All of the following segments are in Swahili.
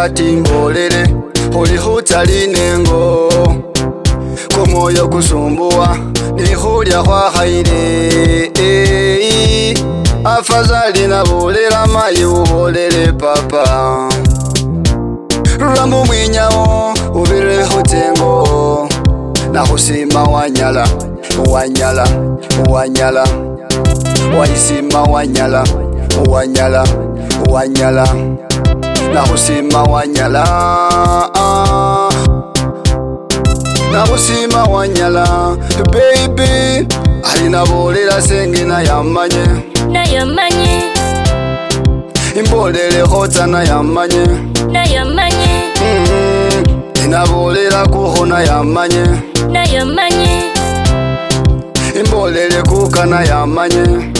hati mbolele huli hutali nengo kumoyo kusumbua ni hulya kwa haile afadhali na bolela mayi ubolele papa Rambo mwinyao ubire hutengo na husima wanyala wanyala wanyala waisima wanyala wanyala wanyala na husima wanyala na husima wanyala baby alina bolela senge na yamanye imbolele hota na yamanye ina bolela kuho na yamanye imbolele kuka na yamanye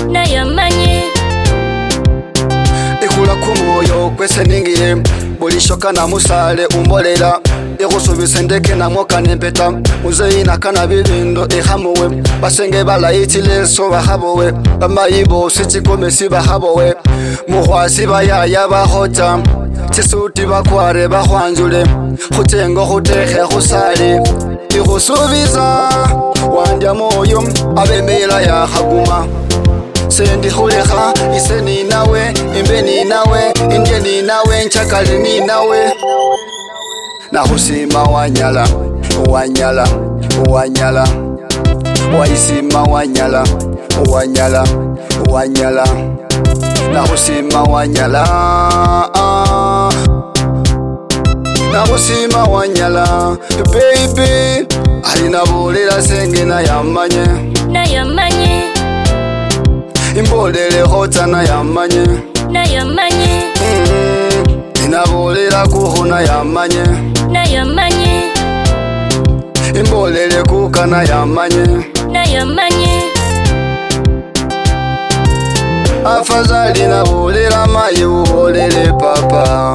ikula kumoyo kwese ningiye bulishoka na musale umbolela ikusubise ndeke na moka nempeta uzeina kana bibindo ihamuwe basenge balayitile so bahabowe bamayibo sichikome sibahabowe muhwasi bayaya bahota tisuti bakware bahwanjule hutengo hutehe husali ikusubiza wandya moyo abemela ya haguma sendi huleha iseni nawe imbeni nawe indyeni nawe nchakali ni nawe na husima wanyala wanyala wanyala waisima wanyala wanyala wanyala na husima wanyala na husima wanyala baby alina bolela senge na yamanye imbolele hota na yamanye ina bolela kuho na yamanye imbolele kuka na yamanye afadhali na bolela mayi ubolele papa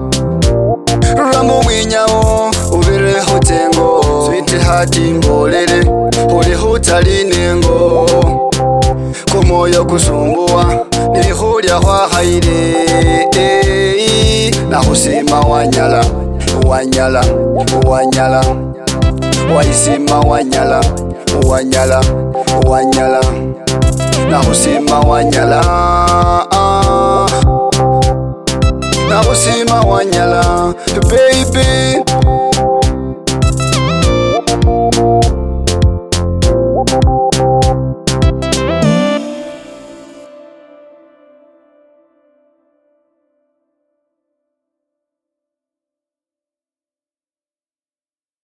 Rambo mwinyao ubire hutengo sweet hati mbolele huli hutali nengo kumoyo kusumbua ni hulya kwa haile na husima wanyala wanyala wanyala waisima wanyala wanyala wanyala na husima wanyala na husima wanyala baby